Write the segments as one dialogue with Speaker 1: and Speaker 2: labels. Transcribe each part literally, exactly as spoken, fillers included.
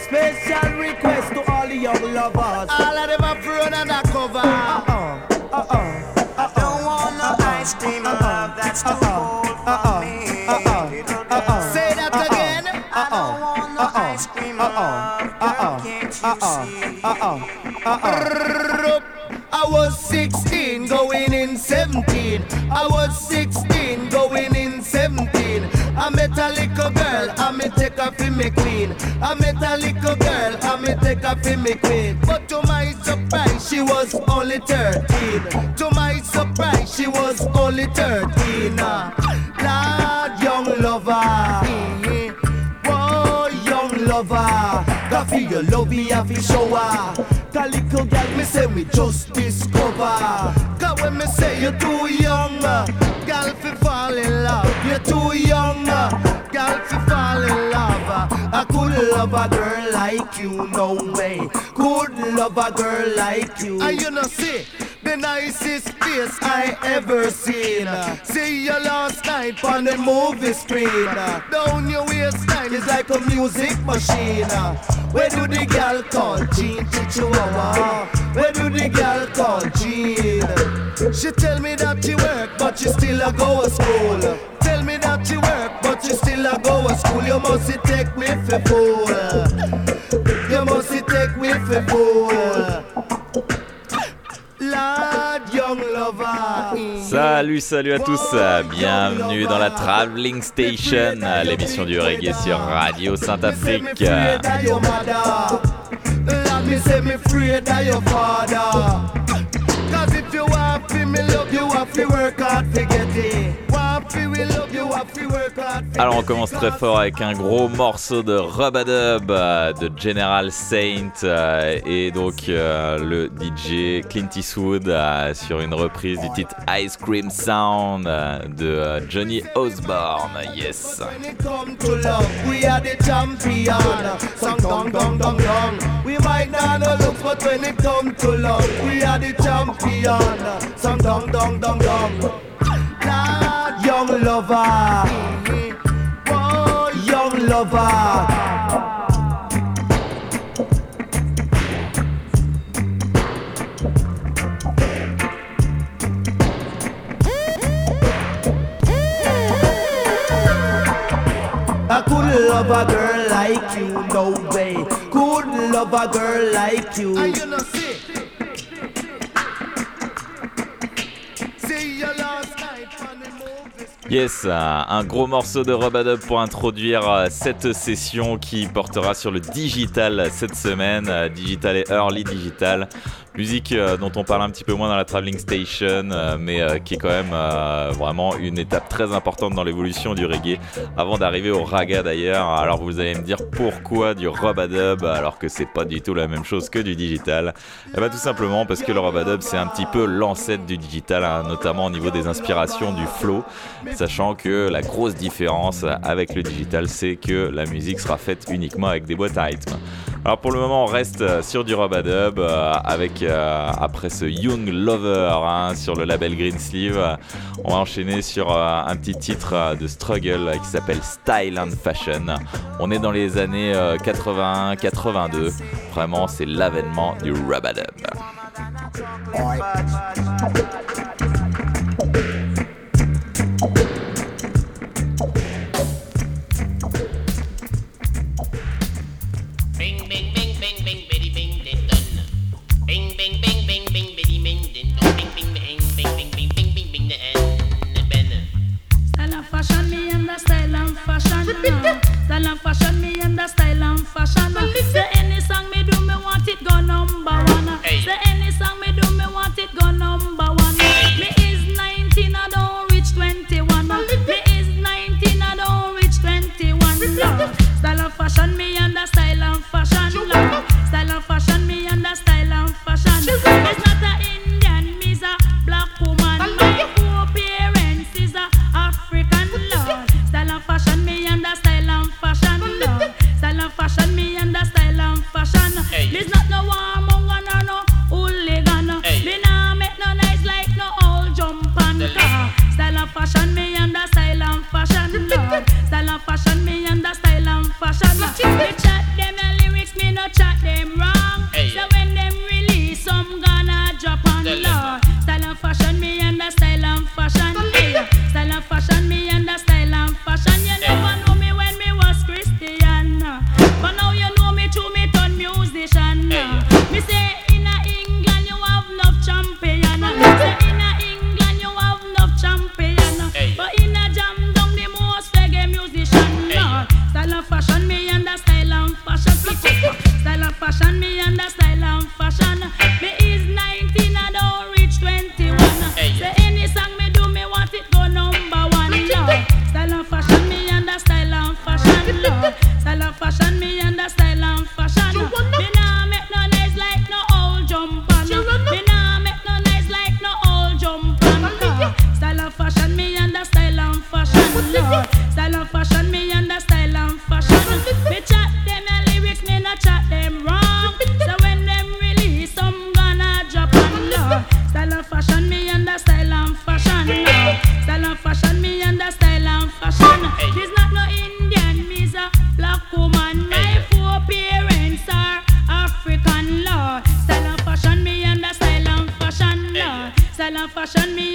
Speaker 1: Special request to all the young lovers.
Speaker 2: All of them are thrown undercover.
Speaker 1: Uh-uh, uh-uh.
Speaker 2: I don't want no ice cream love, that's too cold for me. Say that again. I don't want no ice cream love, girl, can't you see? I was sixteen, going in seventeen. I was sixteen, going in seventeen. I met a little girl, I me take her for me queen. I met a little girl, I me take her for me queen. But to my surprise, she was only thirteen. To my surprise, she was only thirteen. Lord, young lover. Whoa, young lover. Coffee, you love me, I feel shower. Cause little girl, me say we just discover. Cause when me say you're too young, girl, fi fall in love. You're too young, girl, fi fall in love. I could love a girl like you, no way. Could love a girl like you. And you know see the nicest face I ever seen. See you last night on the movie screen. Down your waistline is like a music machine. Where do the girl call Jean Chihuahua? Where do the girl call Jean? She tell me that she work but she still a go to school. Tell me that she work but she still a go to school. You must take me for fool. You must take me for fool.
Speaker 3: Salut, salut à tous, bienvenue dans la Traveling Station, l'émission du reggae sur Radio Saint-Afrique. Alors on commence très fort avec un gros morceau de Rub-a-Dub de General Saint euh, et donc euh, le D J Clint Eastwood euh, sur une reprise du titre Ice Cream Sound euh, de euh, Johnny Osborne. Yes.
Speaker 1: Young lover, oh, young lover. I could love a girl like you, no way. Could love a girl like you. And you know, see, see you last night on the movie.
Speaker 3: Yes, un gros morceau de Rub-a-Dub pour introduire cette session qui portera sur le digital cette semaine, digital et early digital. Musique euh, dont on parle un petit peu moins dans la Traveling Station, euh, mais euh, qui est quand même euh, vraiment une étape très importante dans l'évolution du reggae, avant d'arriver au raga d'ailleurs. Alors vous allez me dire pourquoi du Rub-a-Dub alors que c'est pas du tout la même chose que du digital. Et bah tout simplement parce que le Rub-a-Dub c'est un petit peu l'ancêtre du digital, hein, notamment au niveau des inspirations, du flow, sachant que la grosse différence avec le digital c'est que la musique sera faite uniquement avec des boîtes à rythme. Alors pour le moment on reste sur du Rub-a-Dub euh, avec euh, après ce Young Lover hein, sur le label Green Sleeve, on va enchaîner sur euh, un petit titre euh, de Struggle euh, qui s'appelle Style and Fashion. On est dans les années euh, quatre-vingt-un quatre-vingt-deux, vraiment c'est l'avènement du Rub-a-Dub.
Speaker 4: Style and fashion, me and the style and fashion. Say any song me do, me want it go number one. Say any song me do, me want it go number one.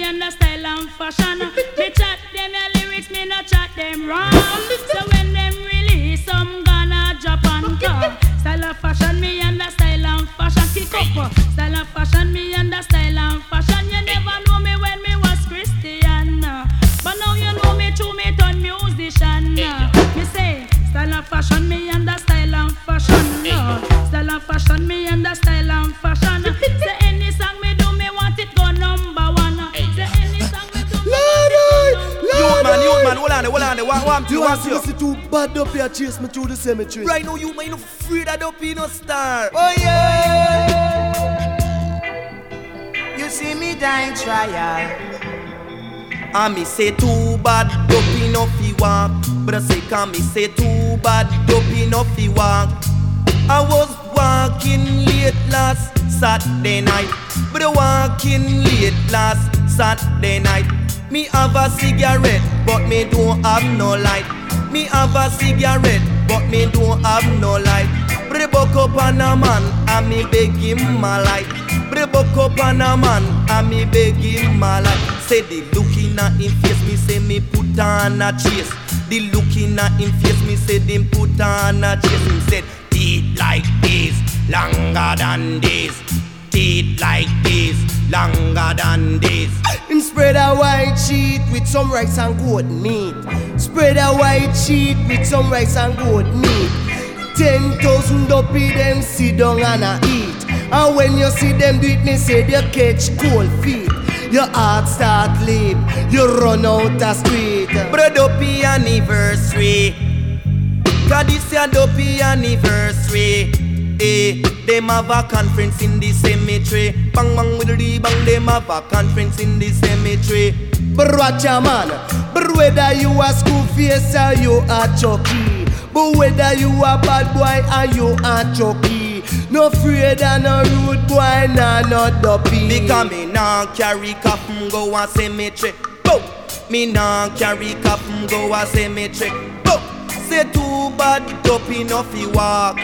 Speaker 4: and the style and fashion. Me chat them your lyrics, me no chat them wrong. So when them release, some gonna drop and car. Style and fashion, me and the style and fashion. Kick up, style and fashion, me and the style and fashion. You never know me when me was Christian, but now you know me through me turn musician. Me say style and fashion, me and the style and fashion. Style and fashion, me and the style and fashion. Say any song me do, me want it go number one. Say any song me do, me want it go number one.
Speaker 2: You man, you man, hold on, hold on, one, one, two,
Speaker 1: You
Speaker 2: one,
Speaker 1: want to
Speaker 2: two.
Speaker 1: listen to bad up here, chase me through the cemetery.
Speaker 2: Right now, you man, you afraid that don't be no star. Oh yeah. You see me dying trial. I me say too bad, don't no fi walk. But I say can me say too bad, don't no fi walk. I was walking late last Saturday night, but I walking late last Saturday night. Me have a cigarette, but me don't have no light. Me have a cigarette, but me don't have no light. But I buck up on a man, and me beg him my light. But I buck up on a man, and me beg him my light. Say the looking at him face, me say me put on a chase. The looking at him face, me say him put on a chase. Him said teeth like this, longer than this. Teeth like this, longer than this.
Speaker 1: Him spread a white sheet with some rice and goat meat. Spread a white sheet with some rice and goat meat. Ten thousand dopey them sit down and a eat. And when you see them do it, me say they catch cold feet. Your heart start leap, you run out the street.
Speaker 2: Bro, dopey anniversary. Cause this a dopey anniversary. Eh, them have a conference in the cemetery. Bang bang with the bang, them have a conference in the cemetery.
Speaker 1: But watch a man, but whether you a school face or you a chucky, but whether you a bad boy or you a chucky, no afraid and no rude boy, nah no dopey.
Speaker 2: Because me nah carry cap and go a cemetery. Bow. Me nah carry cap and go a cemetery. Bow. Say too bad dopey no fi walk.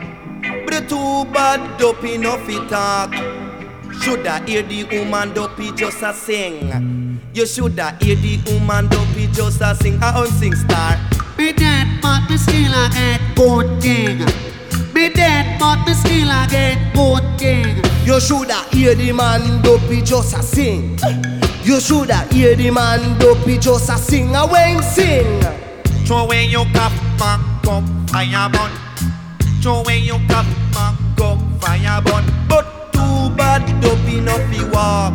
Speaker 2: But too bad dopey no fi talk. Shoulda hear the woman dopey just a sing. You shoulda hear the woman dopey just a sing. I on sing star.
Speaker 5: Be dead, but me still a get good thing. Be dead, but me still a get good thing.
Speaker 1: You shoulda hear the man dopey just a sing. You shoulda hear the man dopey just a sing. I when sing.
Speaker 2: Throw away your cup, man, go fire burn. Throw away your cup, man, go fire burn. But too bad dopey no fi walk.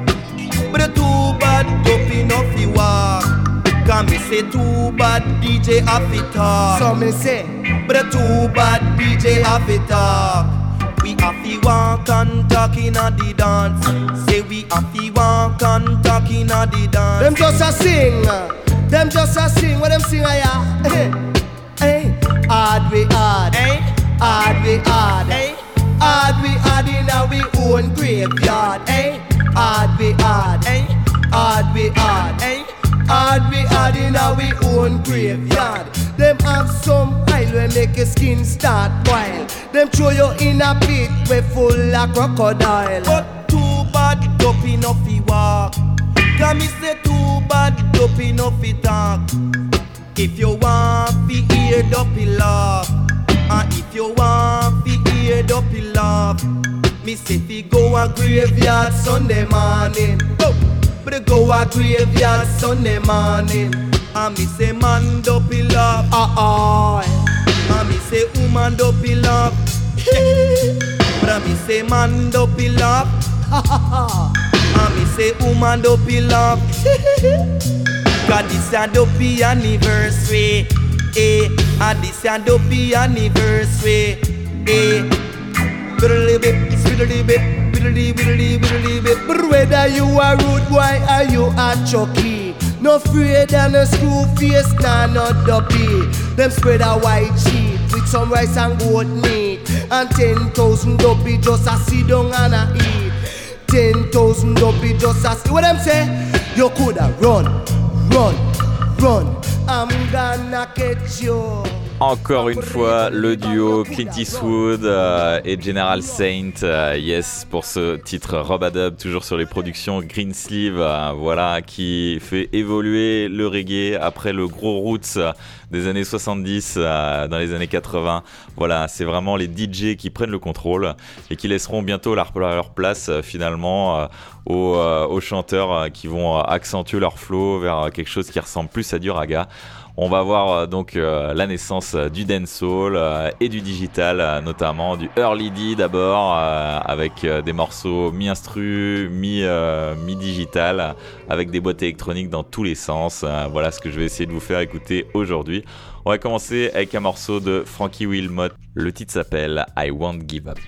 Speaker 2: But too bad dopey no fi walk. Cause me say too bad D J have it talk.
Speaker 1: So me say,
Speaker 2: but too bad D J have it talk. We have to walk and talk in a the dance. Say we have to walk and talk in a the dance.
Speaker 1: them just a sing. Them just a sing. What them sing a ya? Hey, hey, hard we hard.
Speaker 2: Hey,
Speaker 1: Hard we hard.
Speaker 2: hey,
Speaker 1: Hard we hard in our own graveyard.
Speaker 2: hey,
Speaker 1: Hard we hard.
Speaker 2: hey,
Speaker 1: Hard we hard.
Speaker 2: hey.
Speaker 1: Hard we hard in our own graveyard. Them have some oil we make your skin start boil. Them throw you in a pit we full of crocodile.
Speaker 2: But too bad dopey no fi walk. Cause me say too bad dopey no fi talk. If you want fi hear dopey laugh, and if you want fi hear dopey laugh, me say fi go a graveyard Sunday morning. Oh, but go a graveyard Sunday morning. And me say man dopey laugh.
Speaker 1: Uh-oh.
Speaker 2: And me say woman dopey laugh. But me say man dopey laugh. And me say woman dopey laugh. Cause this a dopey anniversary. Eh, and this a dopey anniversary. Eh, biddly bit, biddly bit, biddly biddly biddly bit.
Speaker 1: But whether you a rude boy or you a chucky, no afraid and no screw face, nah no dopey. Them spread a white sheet with some rice and goat meat. And ten thousand dopey just a sit down and a eat. Ten thousand dopey just a sit. What them say? You coulda run, run, run. I'm gonna catch you.
Speaker 3: Encore une fois, le duo Clint Eastwood euh, et General Saint, euh, yes, pour ce titre Rub-a-Dub, toujours sur les productions Greensleeve, euh, voilà, qui fait évoluer le reggae après le gros roots des années soixante-dix, euh, dans les années quatre-vingts. Voilà, c'est vraiment les D J qui prennent le contrôle et qui laisseront bientôt leur, leur place euh, finalement euh, aux, euh, aux chanteurs euh, qui vont accentuer leur flow vers quelque chose qui ressemble plus à du raga. On va voir euh, donc euh, la naissance euh, du dancehall euh, et du digital, euh, notamment du early D d'abord, euh, avec euh, des morceaux mi-instru, mi, euh, mi-digital, avec des boîtes électroniques dans tous les sens. Euh, voilà ce que je vais essayer de vous faire écouter aujourd'hui. On va commencer avec un morceau de Frankie Wilmot. Le titre s'appelle I Won't Give Up.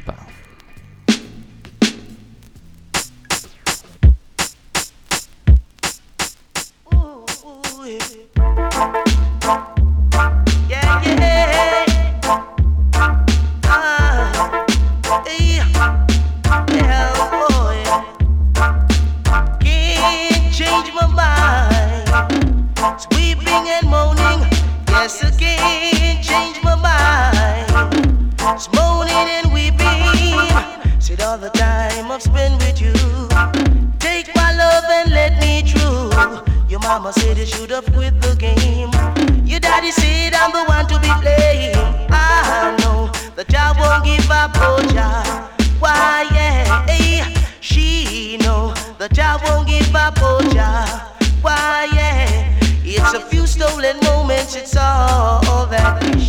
Speaker 6: Mama said you should have quit the game. Your daddy said I'm the one to be blamed. I know that I won't give up, oh child. Why, yeah, hey, she know that I won't give up, oh child. Why, yeah, it's a few stolen moments, it's all that we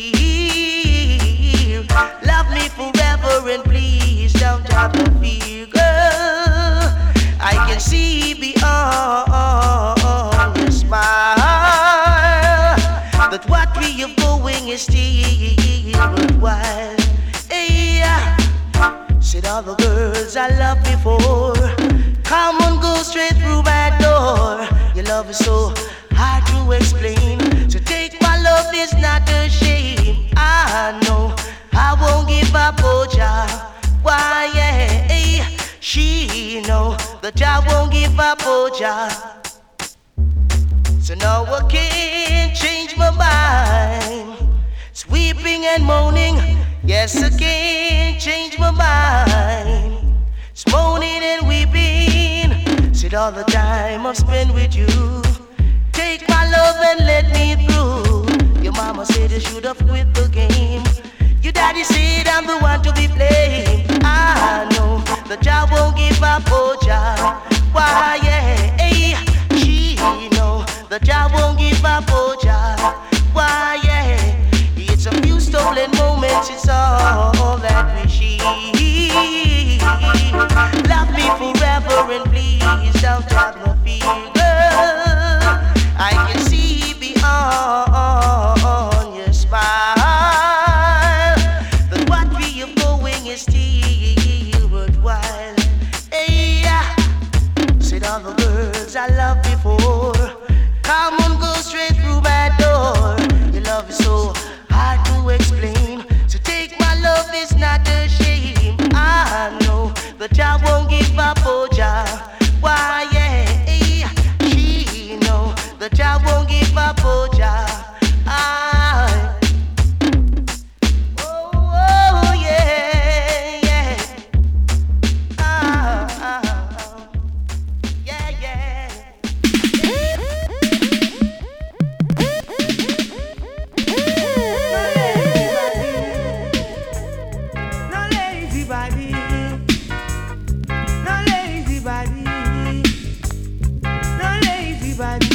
Speaker 6: share. Love me forever and please don't have no fear, girl. I can see beyond your smile that what we are going is still worthwhile. Hey, said all the girls I loved before, come on, go straight through my door. Your love is so hard to explain, so take my love, is not a shame. I know I won't give up, oh child. Why, yeah, hey, she know that I won't give up, oh child. So now I can't change my mind, sweeping and moaning. Yes, I can't change my mind, it's moaning and weeping. Said all the time I've spent with you, take my love and let me through. Your mama said you should have quit the game. Your daddy said I'm the one to be blamed. I know that I won't give up, oh child. Why, yeah, hey, she know that I won't give up, oh child. Why, yeah, it's a few stolen moments, it's all that we share. Love me forever and please don't have no fear, girl. I can see beyond your smile that what we are going is still worthwhile. Hey, said all the girls I loved before, come on, go straight through my door. Your love is so hard to explain, so take my love, it's not a shame. I know that I won't give up, oh child. Why, yeah, hey, she know that I won't give up, oh child. I, oh, oh, yeah, yeah, ah, ah, yeah, yeah.
Speaker 2: No lazy body, no lazy body, no lazy body.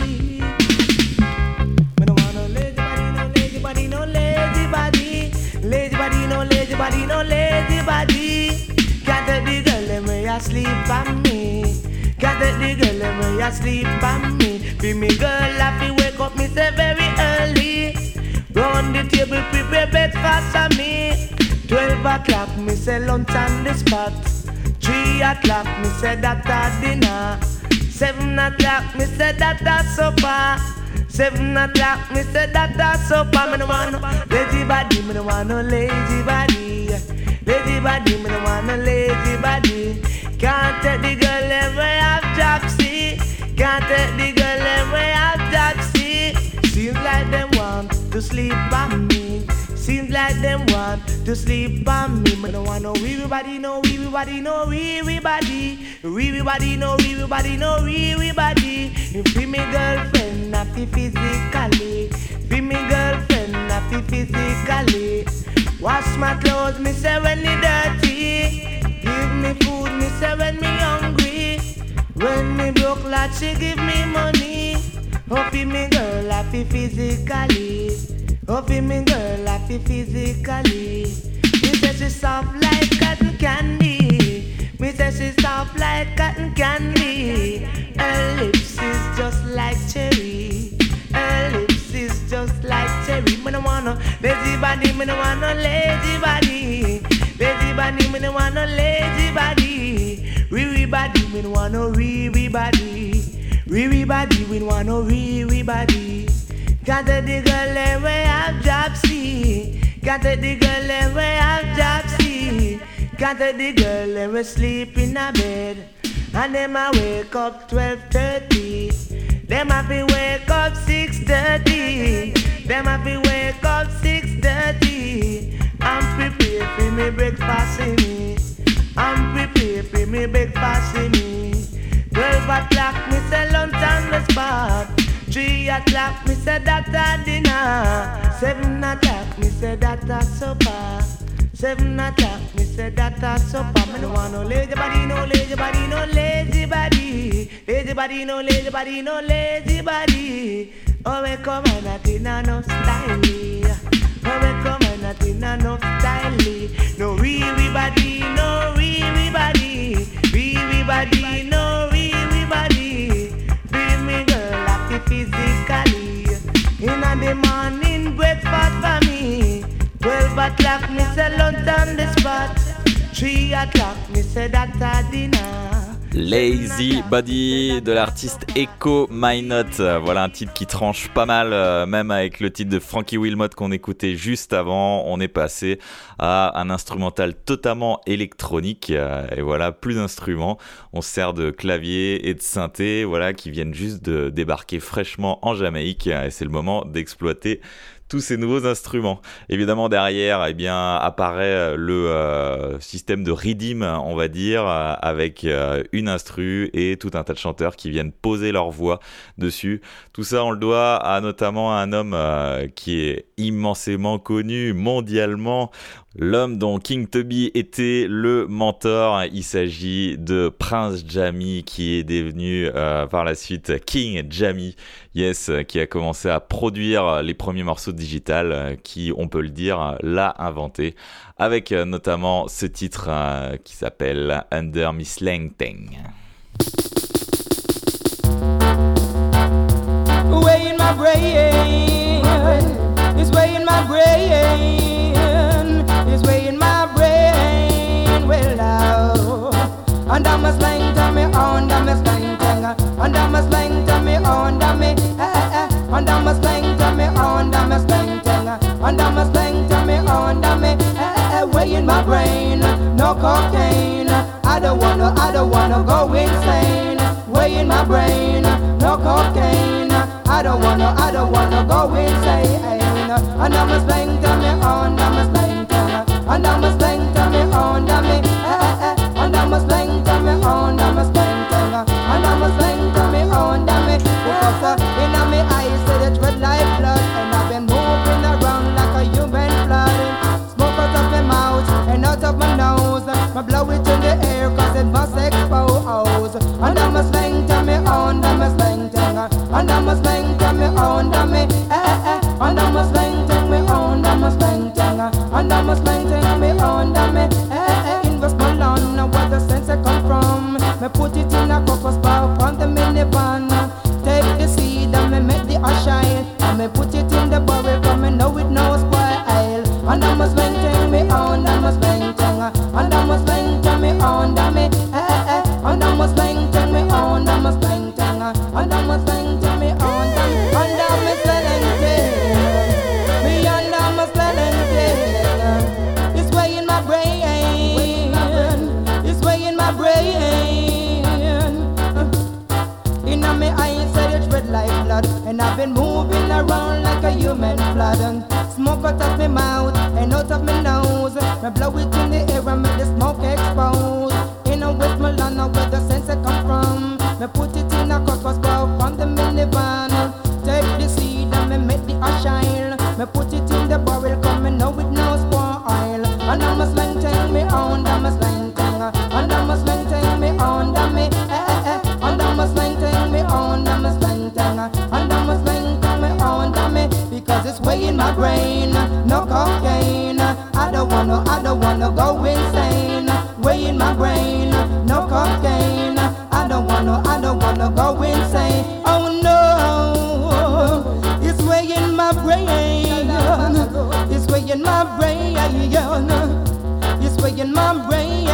Speaker 2: Me no want no lazy body, no lazy body, no lazy body, lazy body, no lazy body, no lazy body. Can't take the girl and me asleep on me. Can't take the girl and me asleep on me. Be me girl, I feel wake up me say very early. Round the table, prepare breakfast for me. Twelve o'clock, me say lunch on the spot. Three o'clock, me say that a dinner. Seven o'clock, me say that a supper. Seven o'clock, me say that a supper. Me no want no lazy body, me no want no lazy body. Lazy body, me no want no lazy body. Can't take the girl and we have Jopsy. Can't take the girl and we have Jopsy. Seems like them want to sleep.
Speaker 6: like them want to sleep on me. Me no want no weary body, no weary body, no weary body. Weary body, no weary body, no weary body. You free me girlfriend, not physically. Free me girlfriend, not physically. Wash my clothes, me say when they dirty. Give me food, me say when me hungry. When me broke, like she give me money. Hope me girl happy physically. Hope me girl happy physically. Me say she soft like cotton candy. Me say she soft like cotton candy. Her lips is just like cherry. Her lips is just like cherry. Me no want no lazy body. Me no want no lazy body. Lazy body. Me no want no lazy body. Wee body. Me no want no wee body. Wee body. We no want no wee body. Can't take the girl and we have dropsy. Can't take the girl and we have dropsy. Can't take the girl and we sleep in a bed. And them I wake up twelve thirty. Them I be wake up six thirty. Them I be wake up six thirty. I'm prepared for me breakfast in me. I'm prepared for me breakfast in me. Twelve o'clock me say lunch on the spot. Three o'clock me say that a dinner. Seven o'clock me say that a supper. Seven o'clock me say that a supper. Me no want no lazy body, no lazy body, no lazy body. Lazy body, no lazy body, no lazy body. Oh we come and not in no style. Oh we come and not in no style. No weary body, no weary body. Weary body, no weary body. Feel me girl happy physically. In the morning breakfast for me. Twelve o'clock me say lunch on the spot. Three o'clock me say that a dinner.
Speaker 3: Lazy Body de l'artiste Echo My Note. Voilà un titre qui tranche pas mal, euh, même avec le titre de Frankie Wilmot qu'on écoutait juste avant. On est passé à un instrumental totalement électronique. Euh, et voilà, plus d'instruments. On se sert de clavier et de synthé, voilà, qui viennent juste de débarquer fraîchement en Jamaïque. Et c'est le moment d'exploiter tous ces nouveaux instruments. Évidemment, derrière, eh bien, apparaît le euh, système de redeem, on va dire, euh, avec euh, une instru et tout un tas de chanteurs qui viennent poser leur voix dessus. Tout ça, on le doit à notamment un homme euh, qui est immensément connu mondialement. L'homme dont King Tubby était le mentor, il s'agit de Prince Jammy qui est devenu euh, par la suite King Jammy, yes, qui a commencé à produire les premiers morceaux de digital euh, qui, on peut le dire, l'a inventé avec euh, notamment ce titre euh, qui s'appelle Under Miss Langtang.
Speaker 7: Way in my brain, it's way in my brain. It's way in my brain, well now. And I must lang to me on, I must lang to me, and I must lang to me on, I me, eh eh, and I must lang to me on, I must lang to me, and I must lang to me on, I me, eh eh, way in my brain, no cocaine. I don't wanna, I don't wanna go insane. Way in my brain, no cocaine. I don't wanna, I don't wanna go insane. And I must lang to me on, I must lang to me, and I must lang to me on, I me, eh eh eh, and I must lang to me on, I must lang to me, and I must lang to me on, I me, because uh, in my eyes say it's red like blood, and I've been moving around like a human flood. Smoke out of my mouth and out of my nose, I blow it in the air cause it must expose. And I must lang to me on, I must lang to me, and I must lang to me on, I me, eh eh eh, and I must lang to me on, I must lang to me, and I must lang to me on, I me, eh eh, in Westmoreland, where the sense I come from. Me put it in a cocos bar on the minivan. Take the seed and me make the ash shine, and me put it in the barrel cause me know it no spoil. And I must lang to me on, I must lang to me, and I must lang to me on, I me, eh eh eh, and I must lang to me on, I must lang to me, and I must lang to me on, and I must lang to me, and I must lang to. It's way in my brain, it's way in my brain. In my eyes said it's red like blood, and I've been moving around like a human flood. Smoke out of my mouth and out of brain, no cocaine. I don't wanna, I don't wanna go insane. Way in my brain, no cocaine. I don't wanna, I don't wanna go insane. Oh no, it's way in my brain. It's way in my brain. It's way in my brain.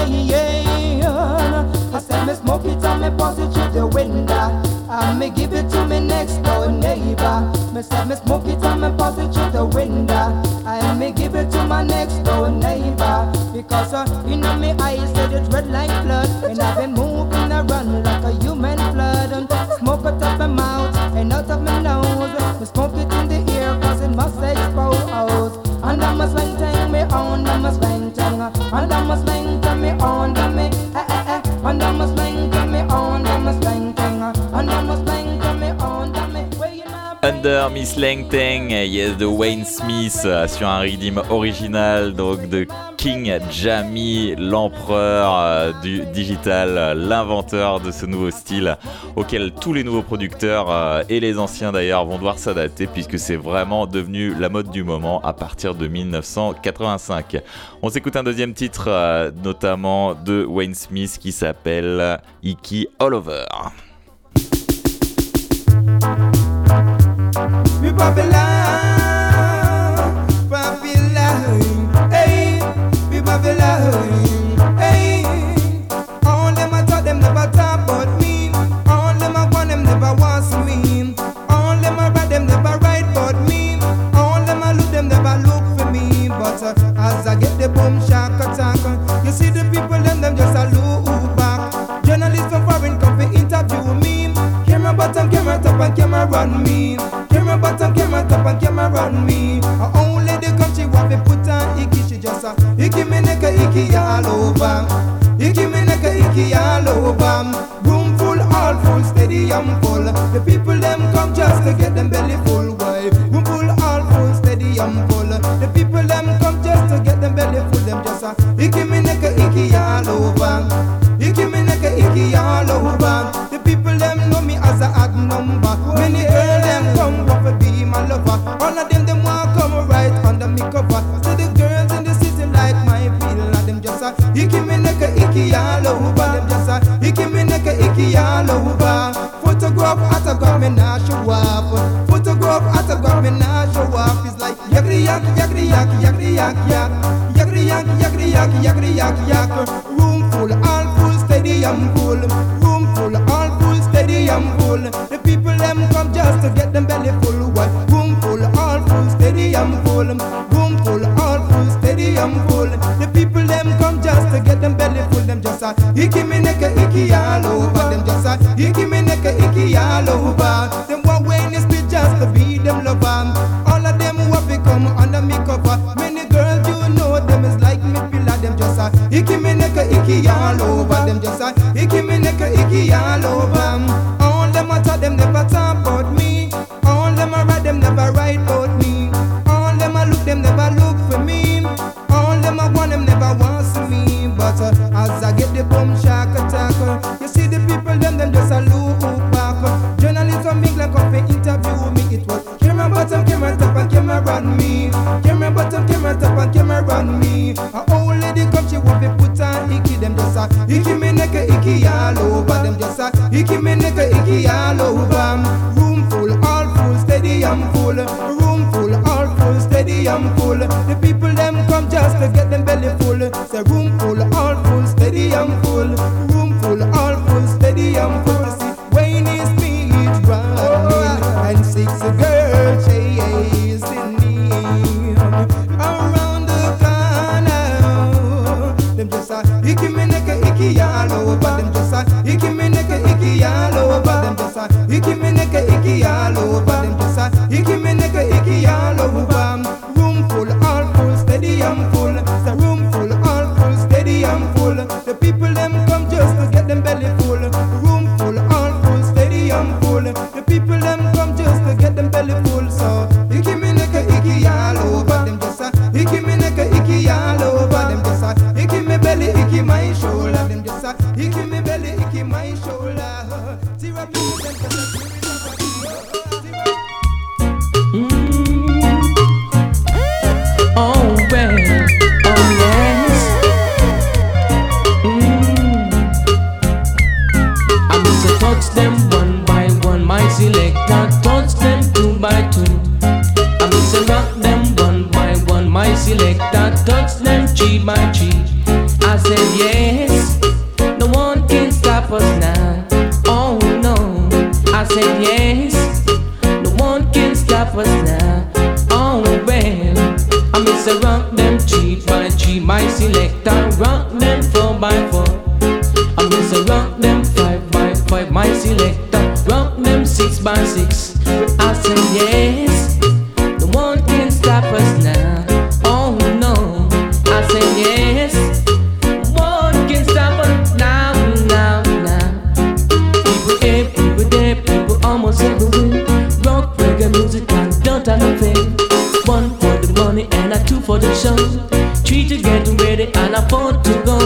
Speaker 7: I said me smoke it and me pass it through the window. And me give it to me next door neighbor. Me said me smoke it and me pass it through the window. And me give it to my next door neighbor. Because uh, you know me eyes said it red like blood. And I've been moving around like a human flood. And smoke it up my mouth and out of my nose. Me smoke it in the ear cause it must expose. And I must slang tang me on, I must slang tang. And I must slang tang me on, I me eh eh eh. And I must slang tang me on, I must slang tang. And I must slang tang me on, I me way in my
Speaker 3: Under Miss Lang Tang, yes, de Wayne Smith euh, sur un rhythm original donc de King Jammy, l'empereur euh, du digital, euh, l'inventeur de ce nouveau style auquel tous les nouveaux producteurs euh, et les anciens d'ailleurs vont devoir s'adapter puisque c'est vraiment devenu la mode du moment à partir de dix-neuf cent quatre-vingt-cinq. On s'écoute un deuxième titre euh, notamment de Wayne Smith qui s'appelle Icky All Over.
Speaker 8: We Babylon, Babylon, hey, we Babylon, hey. All them I thought them never talk about me. All them I want them never want me. All them I write them never write about me. All them I look them never look for me. But uh, as I get the boom shock attack, you see the people them them just a look back. Journalists from foreign come to interview me. Camera bottom, camera top, and camera run me. Camera bottom, camera top, and camera run me. I only the country want to put on icky, she just a icky me neka icky all over. Icky me neka icky all over. Room full, all full, stadium full. The people them come just to get them belly full. Why? Room full, all full, stadium full. The people them come just to get them belly full. Them just a icky me neka icky all over. Icky me neka icky all over. The people them know me as a odd number. Many girls them come want to be my lover. All of them them want come right under me cover. So the girls in the city like my feel. And them just a icky me neka icky all over. Them just a icky me neka icky all over. Photograph autograph me nah show off. Photograph autograph me nah show off. It's like yakri yak yakri yak yakri yak yak. Yakri yak yakri yak yakri yak yak. Room full, all full, stadium full. Room full, all full, stadium full. The people them come just to get them belly full. What? Room full, all full, stadium full. Room full, all full, stadium full. The people them come just to get them belly full. Them just a icky me neka icky all over. Them just a icky me neka icky all over. Them want Wayne Smith just to be them lover. All of them want to come under me cover. Many girls you know them is like me pillar. Them just a icky me neka icky all over. Them just a icky me neka icky all over. All them I thought them never talk about me. All them I write them never write about me. All them I look them never look for me. All them I want them never want to me. But uh, as I get the boom shock attack, uh, you see the people them them just a look back. Uh, journalists from England come to interview me. It was camera bottom, camera top, and camera run me. Camera bottom, camera top, and camera run me. A old lady come she want to put on icky. Them just a icky me neka icky all over. Them just a icky me neka icky all over. Room full, all full, stadium full. Room full, all full, stadium full. The people them come just to get them belly full. Say room full, all full, stadium full. Room full, all full, stadium full. See Wayne Smith running and six girls chasing him around the corner. Them just a icky me neka icky all over. Them just a icky me neka icky all over. Them just a icky me neka icky all over. Them just a icky me neka icky all over. Room full, all full,
Speaker 7: touch them cheek by cheek. I said yes, no one can stop us now. Oh no, I said yes, no one can stop us now. Oh well, I miss a rock them cheek by cheek. My selector rock them four by four. I miss a rock them five by five. My selector rock them six by six. I said yes, no one can stop us now. Oh no, I said yes, no one can stop us now, now, now. People here, people there, people almost everywhere. Rock, reggae music and don't have no fear. One for the money and a two for the show. Three to get ready and a four to go.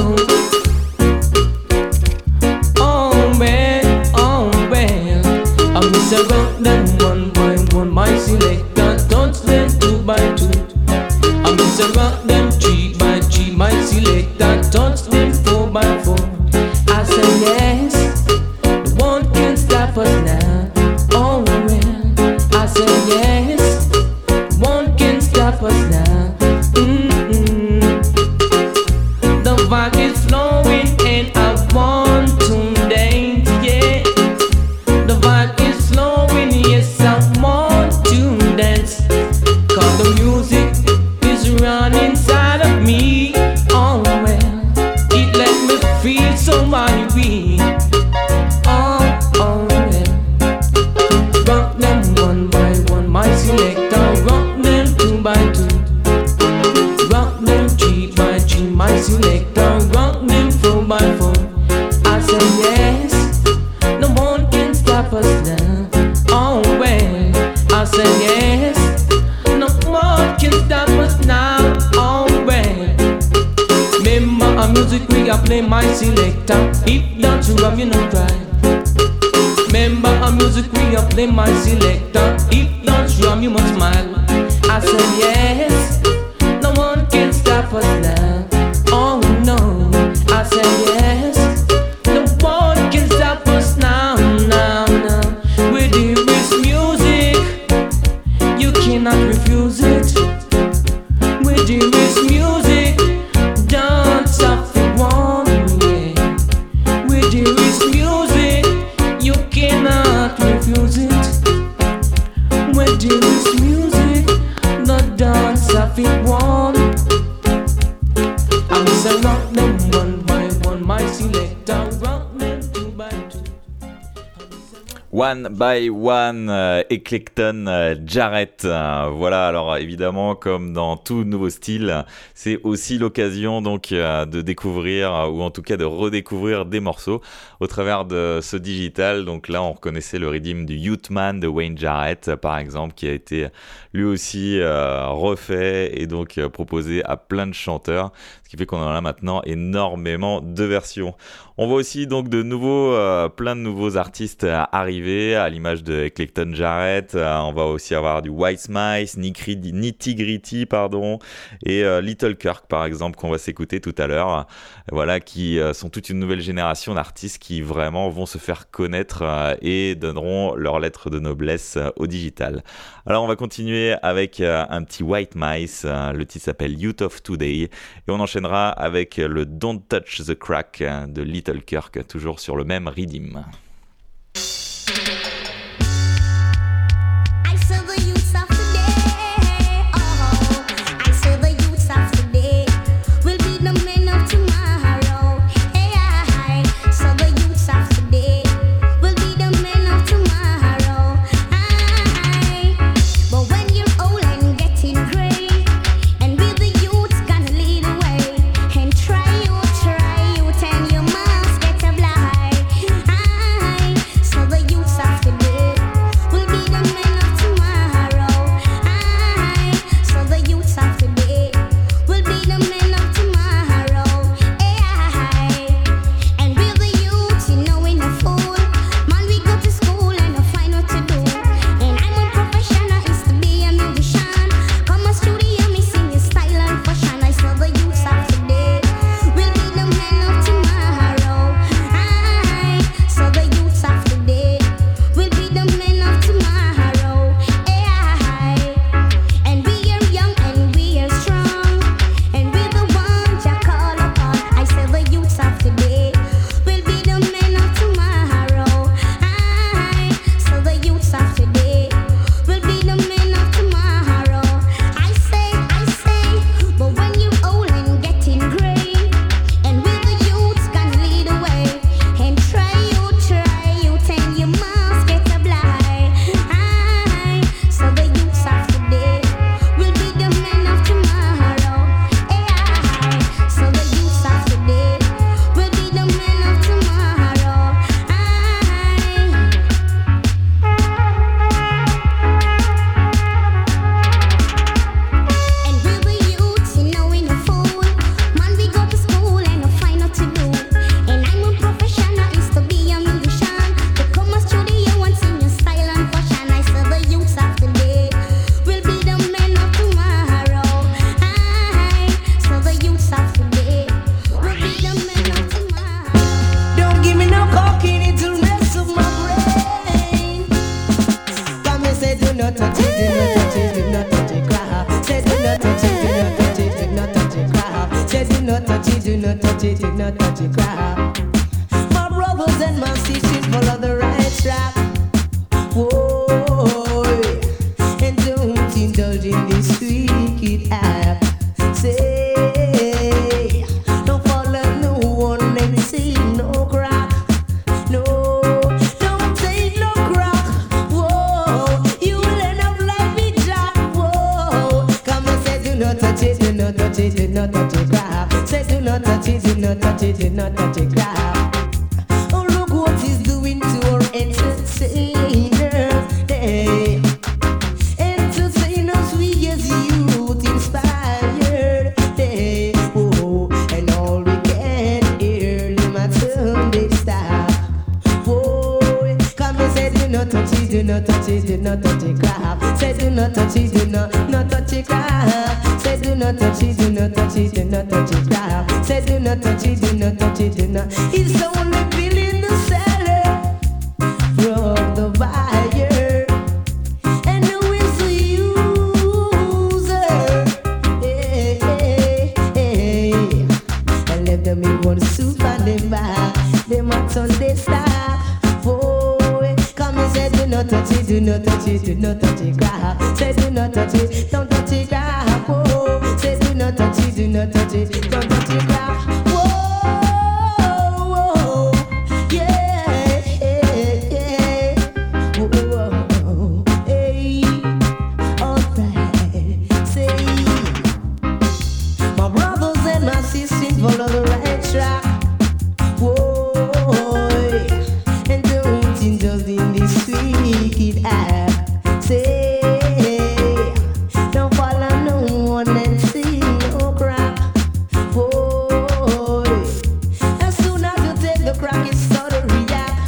Speaker 7: Oh man, oh well, I miss a rock them one by one. My selector touch them two by two. I miss a rock them three by three. My selector touch them four by four. I say yes, no one can stop us now. Oh well, I say yes, no one can stop us now. Mm-mm. The vibe is flowing and I want to dance, yeah. The vibe is flowing, yes, I want to dance. Cause the music is running inside of me. Oh well, it let me feel so happy. Oh, oh well. Rock them one by one, my selector. Rock them two by two. Rock them three by three, my selector. Rock them four by four. I said yes, no one can stop us now. Oh well, I said yes, no one can stop us now. Oh well, remember our music we are play my selector. If don't you rub you no cry. Remember our music we are play my selector. If don't you rub you must smile. I said yes, no one can stop us now. Oh no, I said yes, no one can stop us now, now, now. With this music, you cannot refuse it. With this music, don't stop for one, yeah. With this music, you cannot refuse it. With this music, no dance off it one. I miss a rock them one by one, my selector rock them two by two.
Speaker 3: One by One, euh, Eclecton euh, Jarrett. Euh, voilà, alors évidemment, comme dans tout nouveau style, c'est aussi l'occasion donc euh, de découvrir euh, ou en tout cas de redécouvrir des morceaux au travers de ce digital. Donc là, on reconnaissait le rythme du Youthman de Wayne Jarrett, par exemple, qui a été lui aussi euh, refait et donc euh, proposé à plein de chanteurs, ce qui fait qu'on en a maintenant énormément de versions. On voit aussi donc de nouveaux, euh, plein de nouveaux artistes euh, arriver, à l'image de Eclecton Jarrett. Euh, on va aussi avoir du White Mice, Nitty Gritty, pardon, et euh, Little Kirk, par exemple, qu'on va s'écouter tout à l'heure. Euh, voilà, qui euh, sont toute une nouvelle génération d'artistes qui vraiment vont se faire connaître euh, et donneront leur lettre de noblesse euh, au digital. Alors, on va continuer avec euh, un petit White Mice. Euh, le titre s'appelle Youth of Today, et on enchaînera avec le Don't Touch the Crack de Little Kirk, toujours sur le même rythme.
Speaker 9: Try you, try you, and you must get a blind.
Speaker 7: not touch it, do not touch it, do not touch it, crap. My brothers and my sisters follow the right track. Whoa, and don't indulge in this wicked act. Say, don't follow no one and say no crack. No, don't take no crack. Whoa, you will end up like me, Jack. Whoa, come and say do not touch it, do not touch it, do not touch it, crap. Say do not touch it, do not touch it, do not touch it, crap. Oh, look what he's doing to our entertainers. Hey, entertainers, we as youth inspired. Hey, oh, and all we can hear them at Sunday stop. Oh, come and say do not touch it, do not touch it, do not touch it, crap. Say do not touch it, do not, not touch it, crap. Say do not touch it, do not touch it, do not touch it, crap. Say do not touch it, do not touch it, do not. It's only feeling the seller from the buyer, and who is the user? Hey, hey, hey. And let them in one soup and them back. Them at Sunday stop. Oh, come and say do not touch it, do not touch it, do not touch it, crap. Say do not touch it, don't touch it, crap. Oh, say do not touch it, do not touch it, don't touch it, crap. Whoa, whoa, yeah, yeah, yeah. Whoa, hey, alright. Say, my brothers and my sisters follow the right track. Whoa, and don't indulge in this wicked act. Say, don't follow no one and see no crack. Whoa, as soon as you take the crack, it start to react.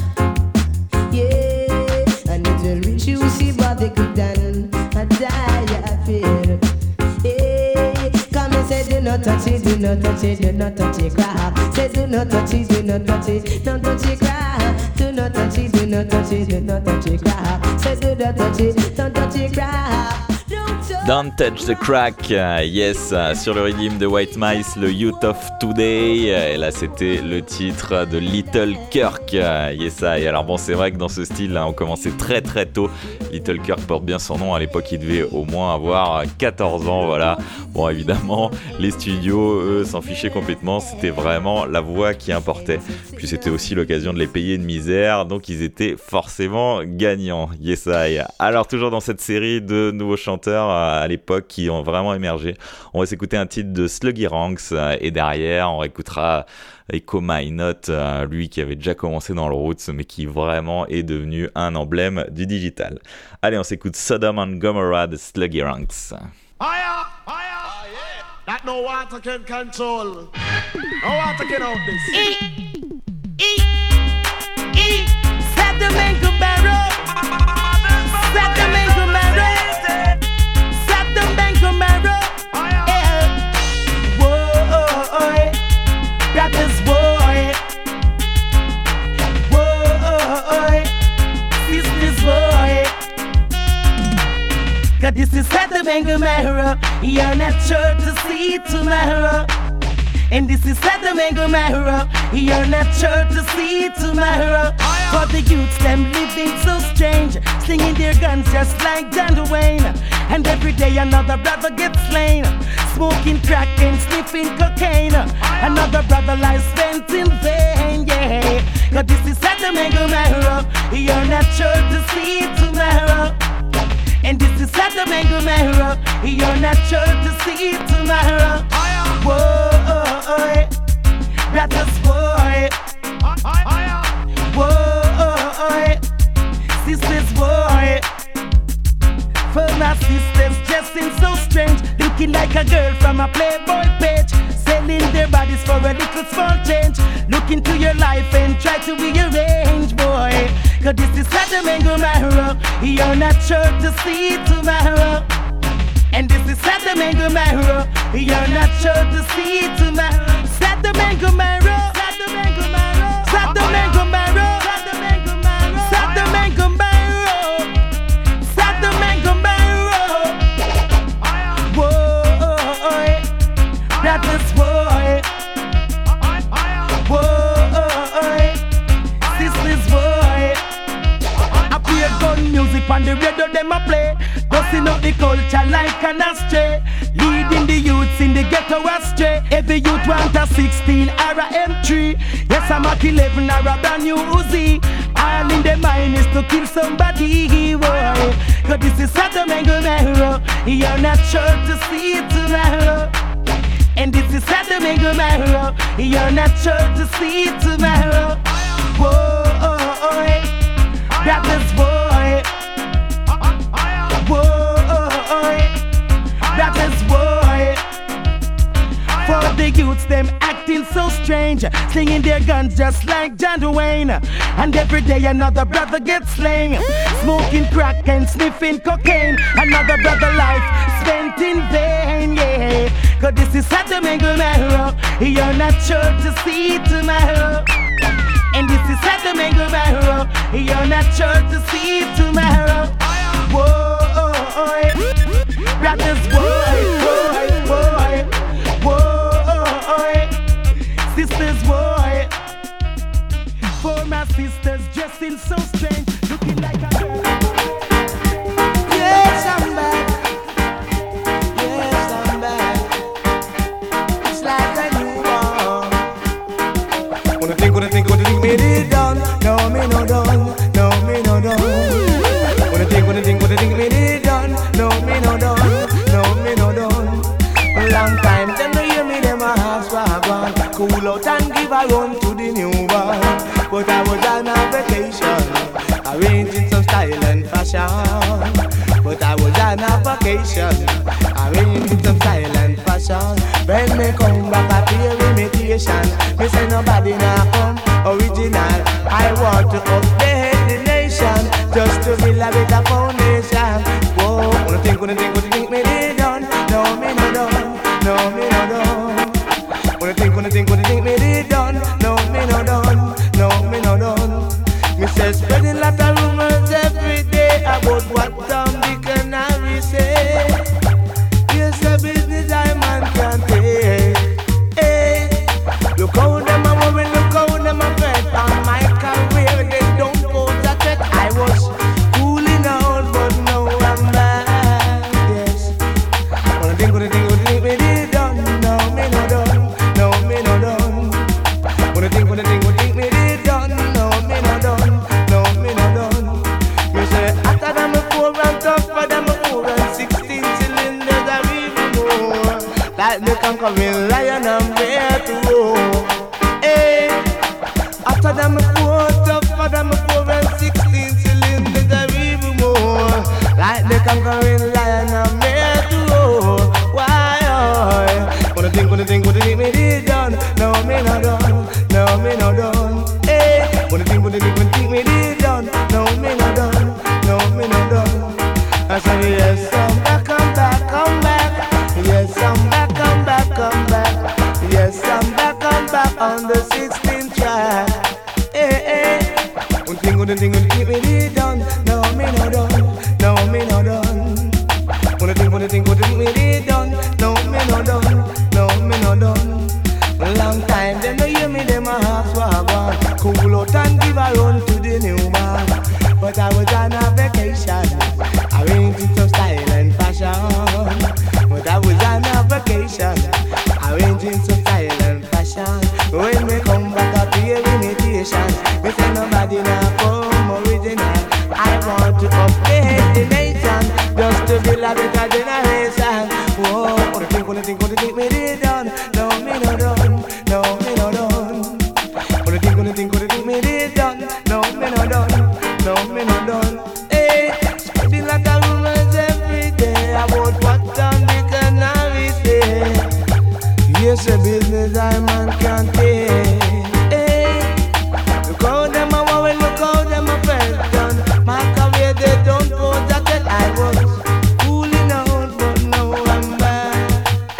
Speaker 7: Yeah, and it will reach you, see what they could done. I die, I feel. Hey, come and say do not touch it, do not touch it, do not touch it, crap. Say do not touch it, do not touch it, don't touch it, crap. Do not touch it, do not touch it, do not touch it, crap. Say do not touch it, don't touch it, crap.
Speaker 3: Don't touch the crack, uh, yes, uh, sur le rythme de White Mice, le Youth of Today. Euh, et là, c'était le titre de Little Kirk, uh, yes, I. Alors bon, c'est vrai que dans ce style, là, on commençait très très tôt. Little Kirk porte bien son nom. À l'époque, il devait au moins avoir quatorze ans, voilà. Bon, évidemment, les studios, eux, s'en fichaient complètement. C'était vraiment la voix qui importait. Puis c'était aussi l'occasion de les payer de misère, donc ils étaient forcément gagnants, yes, I. Alors toujours dans cette série de nouveaux chanteurs à l'époque qui ont vraiment émergé, on va s'écouter un titre de Sluggy Ranks et derrière on écoutera Echo My Note, lui qui avait déjà commencé dans le roots mais qui vraiment est devenu un emblème du digital. Allez, on s'écoute Sodom and Gomorrah de Sluggy Ranks.
Speaker 2: Higher, higher, oh, yeah. That no water can control. No water can out this.
Speaker 6: E, E, E, set the man go barrel. Set the man go barrel. Set the man go barrel. Yeah. Whoa, that is boy. Whoa, sisters boy. Cause this is set the man go barrel. You're not sure to see tomorrow. And this is set the man go marrow. You're not sure to see tomorrow. For the youths, them living so strange, slinging their guns just like John Dwayne. And every day another brother gets slain, smoking crack and sniffing cocaine. Another brother lies spent in vain, yeah. Cause this is set the man go marrow. You're not sure to see tomorrow. And this is set the man go marrow. You're not sure to see tomorrow. Whoa, brothers, boy. Whoa, sisters, boy. For my sisters dressing so strange, looking like a girl from a Playboy page, selling their bodies for a little small change. Look into your life and try to rearrange, boy. Cause this is Saturday Mango Marrow. You're not sure to see tomorrow. And this is Saturday Mango Marrow. You're not sure to see tomorrow. Saturday Mango Marrow. Saturday Mango Marrow. Saturday Mango Marrow. Saturday Mango Marrow. Saturday Mango Marrow. Saturday Mango Marrow. Whoa, brothers, boy.
Speaker 9: like an astray, leading the youths in the ghetto astray. Every youth want a sixteen or a M three. Yes, I'm a eleven or a brand new Uzi. All in the mind is to kill somebody, boy. Cause this is Sadomingo Mero. You're not sure to see it tomorrow. And this is Sadomingo Mero. You're not sure to see it tomorrow. Whoa, brothers, boy. Whoa, brothers, boy. For the youths, them acting so strange, slinging their guns just like John Wayne. And every day another brother gets slain, smoking crack and sniffing cocaine. Another brother life spent in vain, yeah. Cause this is Sadomingo Mero. You're not sure to see tomorrow. And this is Sadomingo Mero. You're not sure to see tomorrow. Whoa, brothers, boy, boy, boy. Whoa, sisters, boy. For my sisters dressing so strange, looking like a girl.
Speaker 2: Yes, I'm back. Yes, I'm back. It's like a newborn. Wanna think, wanna think, wanna think, me did done. No, me no done. No, me no done. Wanna think, wanna think, wanna think, me did done. No, me no done. No, me no done. Long time, them no hear me, them a ask where I gone. Cool out and give a run to the new one. But I was on a vacation, arranging some style and fashion. But I was on a vacation, arranging some style and fashion. When me come back, I pay imitation. Me say nobody now come original. I want to update the nation, just to build a better foundation. Whoa, wanna think, wanna think, wanna think me did done. No, me no done. No, me no done. Wanna think, wanna think, wanna think me did done. No, me no done. No, me no done. Me say spreading lot of rumors every day about what Tom, Dick and Harry say. Yes, a business I man can't take. Hey, look how them a worry, look how them a fret. On my career they don't pose a threat. I was cooling out, but now I'm back. Yes, wanna think, wanna think, wanna think me did done. No, me no done. No, me no done. Wanna think, wanna think, wanna think me did done. No, me no done. No, me no done. Me say after them a four and tougher them a four and sixteen cylinders are even more. Like the conquering lion and bear to roar. Hey, after them a four tougher them a four and sixteen cylinders are even more. Like the conquering lion and bear to roar. Why? Oh, wanna think, wanna think, wanna think me did done. No, me no done. No, me no done. Hey, wanna think, wanna think, wanna think me did done. No, me no done. No, me no done. I say yes, I'm back, I'm back, I'm back. Yes, I'm back, I'm back, I'm back. Yes, I'm back, I'm back on the sixteenth track. Hey, hey. One thing, one thing, one thing me did done. No, me no done. No, me no done. One thing, one thing, one thing me did done. No, me no done. No, me no done. Long time, them no hear me, them a ask what I want. Cool out and give a run to the new man. But I was on a vacation, arranging some style and fashion. But I was on a vacation, arranging some style and fashion. When we come back up here, imitation. We say nobody now come original. I want to update the nation, just to build a better generation. Whoa, wanna think, wanna think, wanna think me did done. No, me no done. No, me no done. Wanna think, wanna think, wanna think me did done. No, me no done. No, me no done. Hey, spreading like a rumors every day about what Tom, Dick and Harry say. Yes, a business I man can't take. Hey, look how them a worry, look how them a felt done. My career they don't pose a threat. I was cooling out, but now I'm back.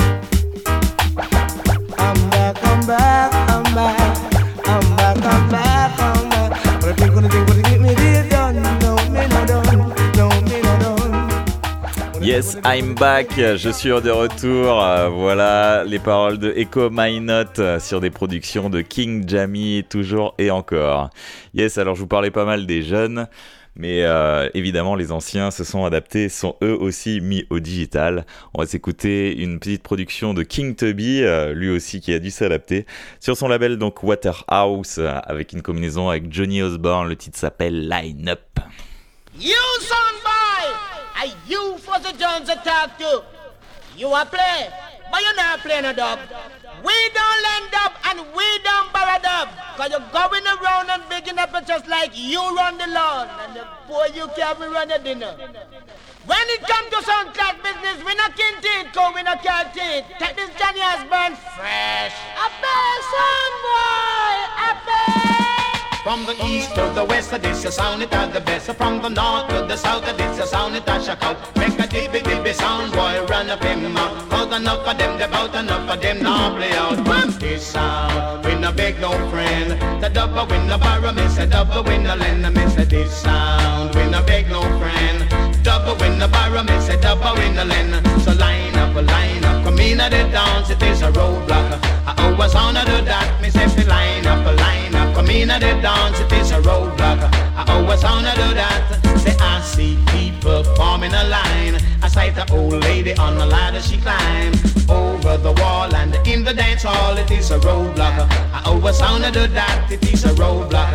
Speaker 2: I'm back, I'm back, I'm back. I'm back, I'm back, I'm back. What I think, what I think, what I think me did done. No, me no done. No, me no done.
Speaker 3: Yes, I'm back, je suis de retour. Euh, voilà les paroles de Echo My Note euh, sur des productions de King Jammy, toujours et encore. Yes, alors je vous parlais pas mal des jeunes. Mais euh, évidemment, les anciens se sont adaptés, sont eux aussi mis au digital. On va s'écouter une petite production de King Tubby, euh, lui aussi qui a dû s'adapter, sur son label donc Waterhouse, euh, avec une combinaison avec Johnny Osborne. Le titre s'appelle Line Up.
Speaker 10: You son boy, I you for the Jones to talk to. You a play, but you not playing a dub. We don't lend up and we don't borrow dub. Cause you're going around and bigging up it just like you run the lawn. And the boy you can't run the dinner. When it comes to some class business, we not kin teeth, cause we not can't teeth. Take this Johnny Osborne fresh. A best son boy, a best.
Speaker 11: From the east to the west, this a sound it at the best. From the north to the south, this a sound it a shock out. Make a dibby dibby sound, boy, run up in mouth. Cause enough of them, they bout enough of them now play out. This sound, we no beg no friend. The double win no borrow, miss a double win no lend. Miss a this sound, we no beg no friend. Double win no borrow, miss a double win no lend. So line up, line up, come in at the dance, it is a roadblock. I always honor do that, miss if you line up, line up, come in at the dance, it is a roadblock. I always honor do that. Say I see people forming a line. I sight the old lady on the ladder she climb over the wall and in the dance hall. It is a roadblock. I always honor do that. It is a roadblock.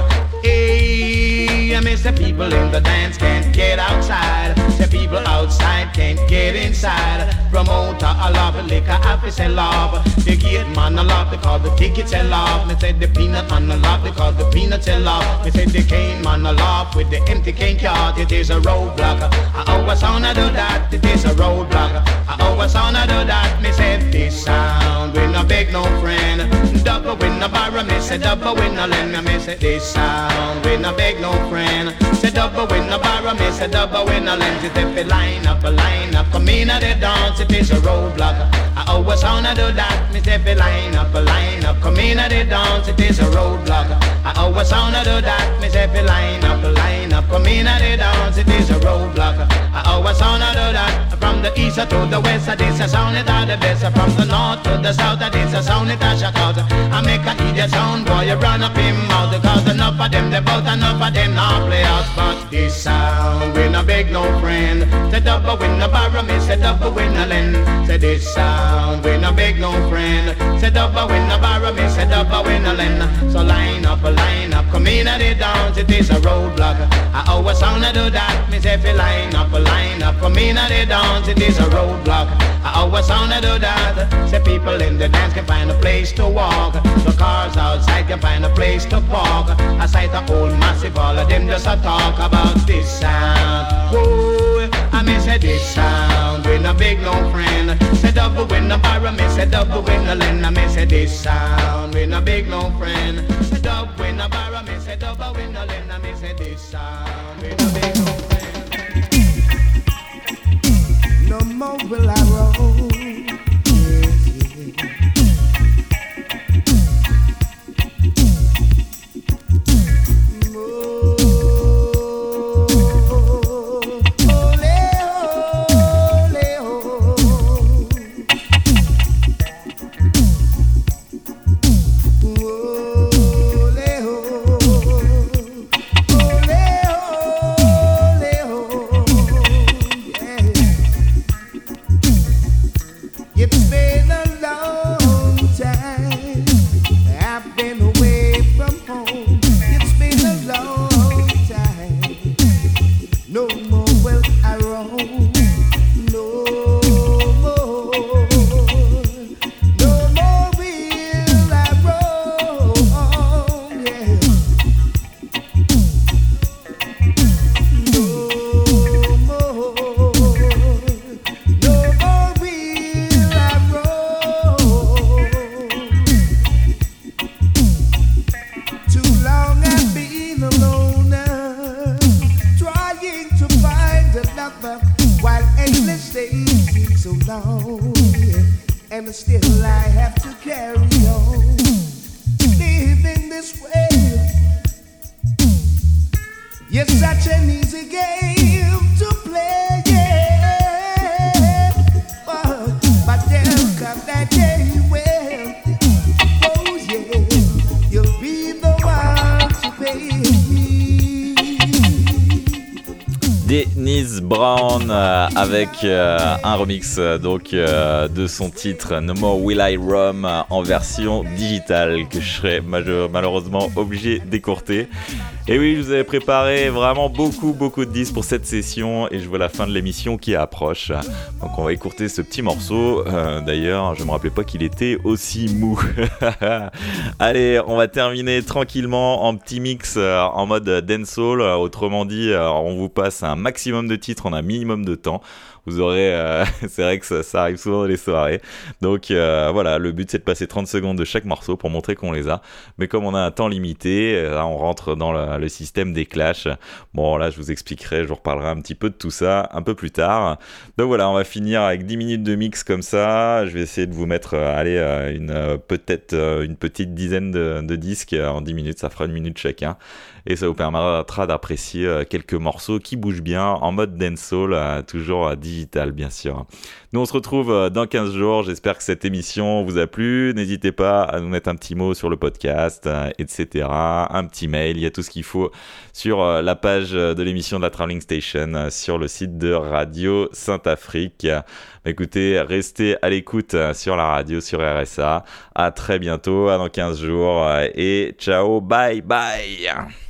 Speaker 11: Hey, I miss the people in the dance can't get outside. The people outside can't get inside. Promoter I love liquor, I sell off. The gate man I love because the tickets sell off. Me say the peanut man I love because the peanuts sell off. Me say the cane man I love with the empty cane card. It is a roadblock. I always wanna do that. It is a roadblock. I always wanna do that. Me say this sound we no beg no friend. Double win no borrow. Me say double win no lend. Me say this sound we no beg no friend. Say double win no borrow. Me say double win no lend. If you line up, a line up, come in at the dance. It is a roadblock. I always wanna do that. Me say if you line up, a line up, come in at the dance. It is a roadblock. I always wanna do that. Me say if you line up, a line up, come in at the dance. It is a roadblock. I always wanna do that. From the east to the west, it is a sound it are the best. From the north to the south, it is a sound it a shock out. I make a idiot sound, boy, you run up in mouth. Because enough of them, they bout enough of them now play out. But this sound, we no beg no friend. Say double win no borrow, me say double win no lend. Say this sound, we no beg no friend. Say double win no borrow, me say double win no lend. So line up, line up, come in at the dance, it is a roadblock. I always wanna do that. Me say if you line up, line up, come in at the dance, it is a roadblock. I always wanna do that. Say people in the dance can find a place to walk. The cars outside can find a place to park. I sight a old massive, all of them just a talk about this sound. Whoa, I me say this sound, we no big no friend. Say double win no borrow, me say double win no lend. I me say this sound, we no big no friend. Say double win no borrow, me say double win no lend. I me say this sound, we no big no friend.
Speaker 8: No more will I roll.
Speaker 3: Brown euh, avec euh, un remix euh, donc euh, de son titre No More Will I Roam euh, en version digitale que je serais ma- malheureusement obligé d'écourter. Et oui, je vous avais préparé vraiment beaucoup beaucoup de disques pour cette session et je vois la fin de l'émission qui approche. Donc on va écourter ce petit morceau. Euh, d'ailleurs, je me rappelais pas qu'il était aussi mou. Allez, on va terminer tranquillement en petit mix euh, en mode dancehall. Autrement dit, euh, on vous passe un maximum de titres en un minimum de temps. Vous aurez, euh, c'est vrai que ça, ça arrive souvent dans les soirées. Donc euh, voilà, le but c'est de passer trente secondes de chaque morceau pour montrer qu'on les a. Mais comme on a un temps limité, là on rentre dans le, le système des clashs. Bon là je vous expliquerai, je vous reparlerai un petit peu de tout ça un peu plus tard. Donc voilà, on va finir avec dix minutes de mix comme ça. Je vais essayer de vous mettre, euh, allez, euh, une, euh, peut-être euh, une petite dizaine de, de disques euh, en dix minutes. Ça fera une minute chacun. Et ça vous permettra d'apprécier euh, quelques morceaux qui bougent bien en mode dancehall, euh, toujours euh, digital bien sûr. Nous on se retrouve euh, dans quinze jours, j'espère que cette émission vous a plu. N'hésitez pas à nous mettre un petit mot sur le podcast, euh, et cetera. Un petit mail, il y a tout ce qu'il faut sur euh, la page de l'émission de la Traveling Station, euh, sur le site de Radio Saint-Afrique. Écoutez, restez à l'écoute euh, sur la radio, sur R S A. À très bientôt, à dans quinze jours euh, et ciao, bye bye.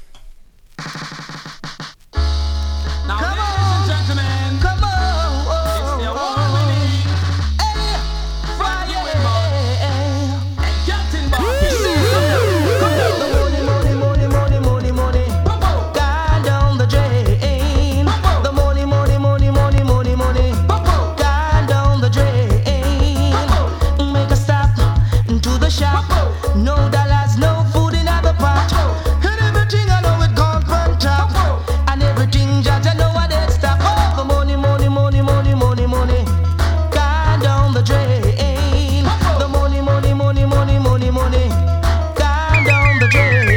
Speaker 12: Now, come ladies and gentlemen, come on, it's the award-winning Eddie Friday and Captain Barky. The money, money, money, money, money, money, gone down the drain. The money, money, money, money, money, money, gone down the drain. Make a stop into the shop. No dollars, no food in the pot. And everything I know it gone from top. And everything judge I know what it stop. Oh, the money, money, money, money, money, money gone down the drain. The money, money, money, money, money, money gone down the drain.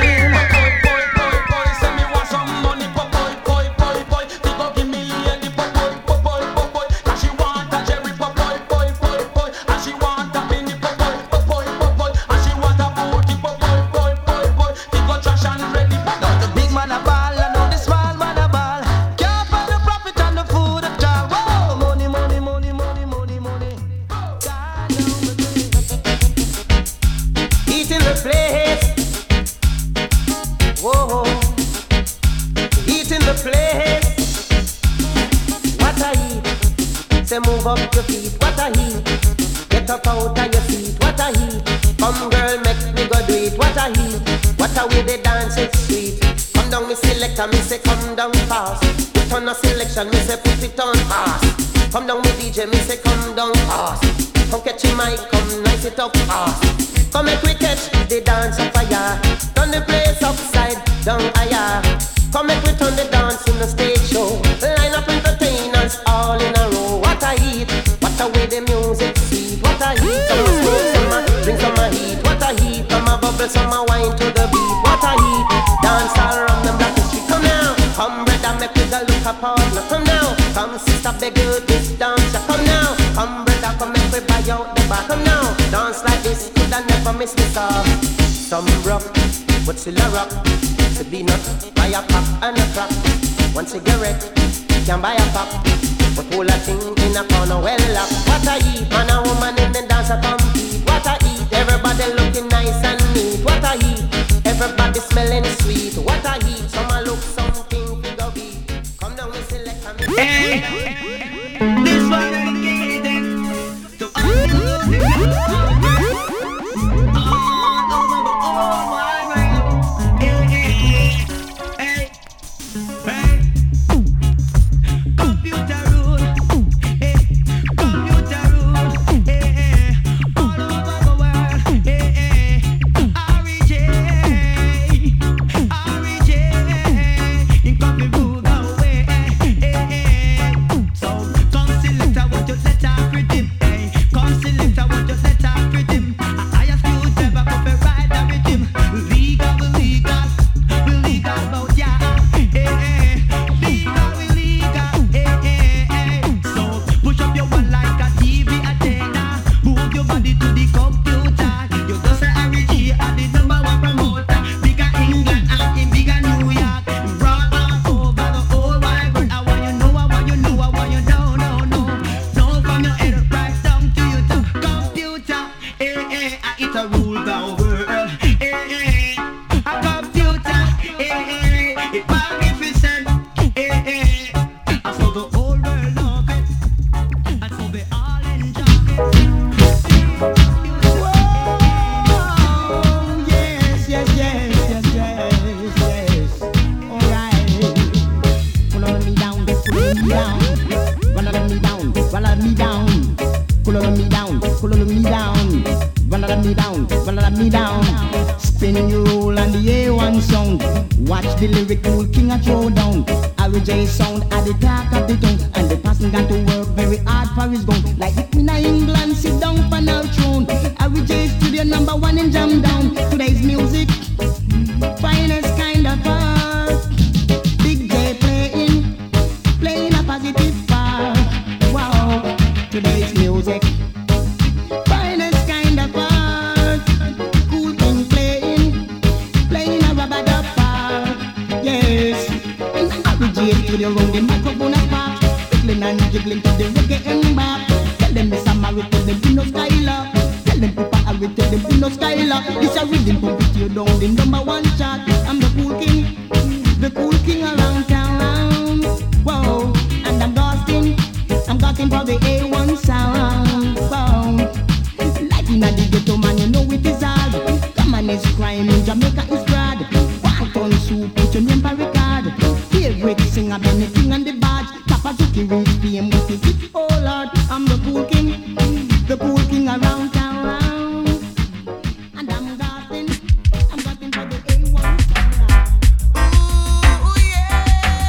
Speaker 12: Move up your feet, what a heat. Get up out of your seat, what a heat. Come girl, make me go do it, what a heat. What a way they dance, it's sweet. Come down, me selector, me say come down fast. Put on a selection, me say put it on fast. Come down, me D J, me say come down fast. Come catch your mic, come nice it up fast. Come make we catch the dance of fire. Turn the place upside down higher. Come make we turn the dance in the stage show. Line up entertainers all in a row. What a heat, what a way the music sweet. What a heat, some a smoke, some a drink, some a heat. What a heat, some a bubble, some a wine to the beat. What a heat, dance all around the block the street. Come now, come brother, make we go look upon. Come now, come sister, beg you this dance. Come now, come brother, come make we buy out the bar. Come now, dance like this, could I never miss this off. Some rock, but still a rock. To be not buy a pop and a crack. One cigarette, can buy a pop. But whole a thing in a corner well up. What a heat, man and woman in the dance a compete. What a heat, everybody looking nice and neat. What a heat, everybody smelling sweet. What a heat, some a look something to go beat. Come down and select a me. Hey, this one dedicated to all the Computer rule, hey, computer rule, hey, all
Speaker 9: it a rule the world. Hey, a computer, hey, it magnificent. Hey, and so the whole world love it, and so they all enjoy it. Whoa, yes, yes, yes, yes, yes, yes. All right, follow me down, follow me down, follow me down, follow me down. Follow me down, follow me down, follow me down, follow me down. Spinning your roll on the A one sound. Watch the lyrical king a throw down. R J sound at the talk of the town, and the person got to work very hard for his gun. Like the Queen of England sit down on our throne. R J studio number one in jam down. Today's music, finest kind of art. Big J playing, playing a positive part. Wow, today's music, finest kind of art. Cool King playing, playing a rubber dub part. Yes, in the R J studio round the microphone a pop, wiggling and jiggling to the reggae and bop. Tell them it's a married to them in no style up. Tell them people are with them in no style up. This a rhythm pump it you down the number one chart. I'm the cool king, the cool king around town. Whoa, and I'm ghosting, I'm ghosting for the A one sound. Wow, like in a the ghetto man, you know it is hard. Come on, it's crime in Jamaica is broad. One ton soup, put your name for record. Favorite singer, anything on the badge. Papa Zuki reach fame with it. Oh Lord, I'm the cool king, the cool king around town. And I'm ghosting, I'm ghosting for the A one sound. Ooh, yeah,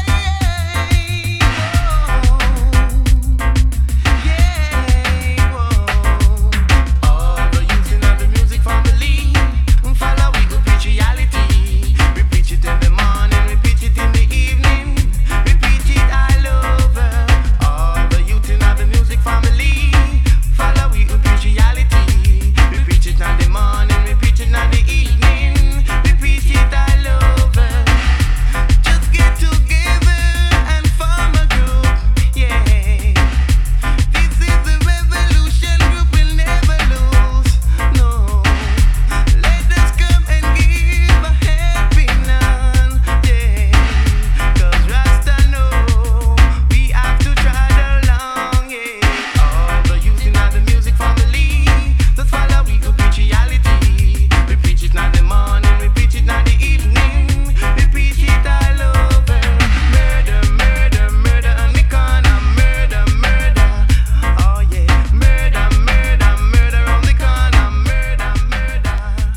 Speaker 9: yeah, whoa. All the youth in the music family, follow we go preach reality. We preach it in the morning, we preach it in the evening, we preach it all over. All the youth in the music family, follow we go preach reality. We preach it in the morning, we preach it in the evening, we preach it all over. Just get together and form a group, yeah. This is the revolution group, will never lose, no. Let us come and give a helping hand, yeah. Cause Rasta know we have to trot along, yeah. All the youth in the music family, just follow we go preach reality. We preach it in the morning, we preach it in the evening, we preach it all over. Murder, murder, murder on the corner, murder, murder, oh yeah. Murder, murder, murder on the corner, murder, murder.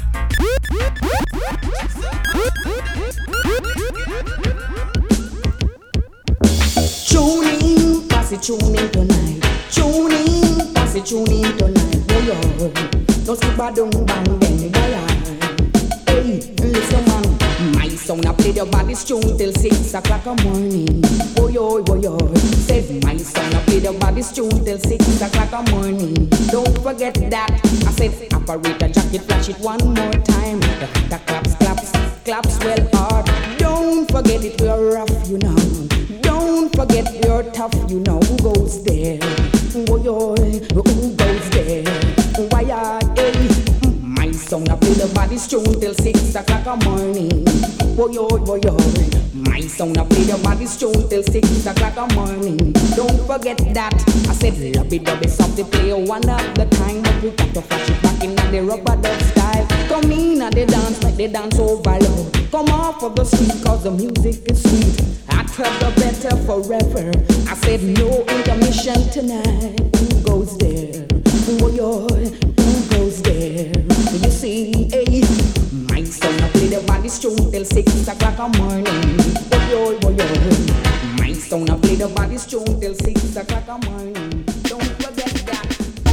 Speaker 13: Tune in, pass it, tune in tonight. Tune in, pass it, tune in tonight. Oh yo, don't skip a dung bang bang bang. Hey, listen man, my sound I play your body's tune till six o'clock a morning. Oh yo, oh yo, said my sound I play your body's tune till six o'clock a morning. Don't forget that. I said operator jacket, flash it one more time. The, the claps, claps, claps well hard. Don't forget it, we're rough, you know. Don't forget you're tough, you know. Who goes there? Oh yo, who goes there? Why are hey? My song I play the body's tune till six o'clock a morning. Oh yo, oh yo. My song I play the body's tune till six o'clock a morning. Don't forget that. I said lobby dubby softly play one at the time, but we got to flash it back in the rubber dub style. Come in and they dance like they dance over low. Come off of the street cause the music is sweet. Hotter the better forever. I said no intermission tonight. Who goes there? Oh yo, who goes there? You see, hey, my son I play the body's tune till six o'clock a morning. Oh yo, oh yo, my son I play the body's tune till six o'clock a morning. Don't forget that.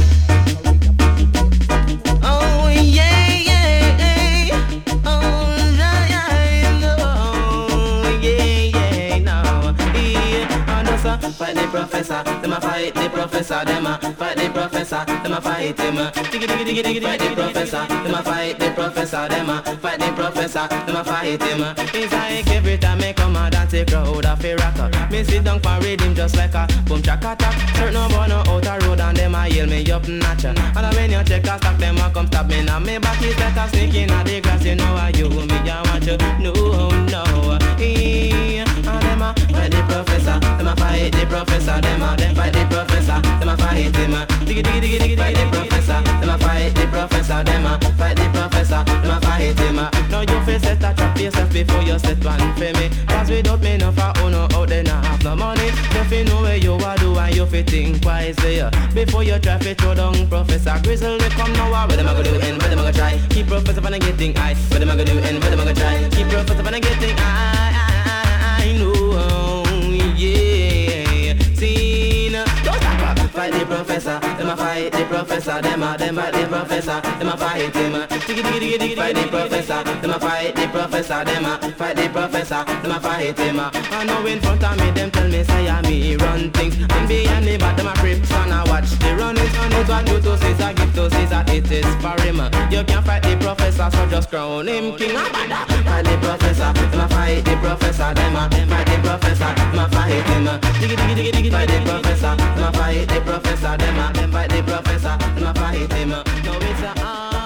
Speaker 6: Oh yeah, yeah, yeah. Oh yeah, yeah, no. Yeah, yeah, no. Yeah, on the side, by the prophet.
Speaker 14: professor, them a fight the professor, them a fight the professor, them a fight him. Diggy diggy diggy diggy fight the professor, them a fight the professor, them a fight the professor, them a fight him. It's like every time me come out and take crowd a fi rocker. Me sit down for rhythm just like a boom chaka attack. Certain no boy no out a road and them a yell me up notch. And when you check a stack, them a come stop me now. Me back is like a snake in a the grass. You know how you me I want you. No no. Yeah. And them a fight the professor, them a fight the professor, them a them fight the professor, them a fight him. Diggy diggy diggy diggy fight the professor, them a fight the professor, them a fight the professor, them a fight him. Now you face set a trap yourself before you set one for me. Cause without me no for uno out there not have no money. If you know where you a do and you fi think wisely before you try fi throw down Professor Grizzle. They come now, what them a go do and what them a go try. Keep Professor finna getting high, what them a go do and what them a go try. Keep Professor finna getting high. I know, yeah. Seen, don't stop, fight the professor. Them a fight the professor. Them a them fight the professor. Them a fight him. Diggy diggy diggy diggy fight the professor. Them a fight the professor. Them a fight the professor. Them a fight him. I know in front of me, them tell me say I me run things. And behind me, but them a creeps and I watch the running. And it's what you to Caesar, give to Caesar. It is for him. You can't fight the professor, so just crown him king. Fight the professor. Them a fight the professor. Them a fight the professor. Them a fight him. Diggy diggy diggy diggy fight the professor. Them a fight the professor. Them a fight the professor. Them a fight him. No it's a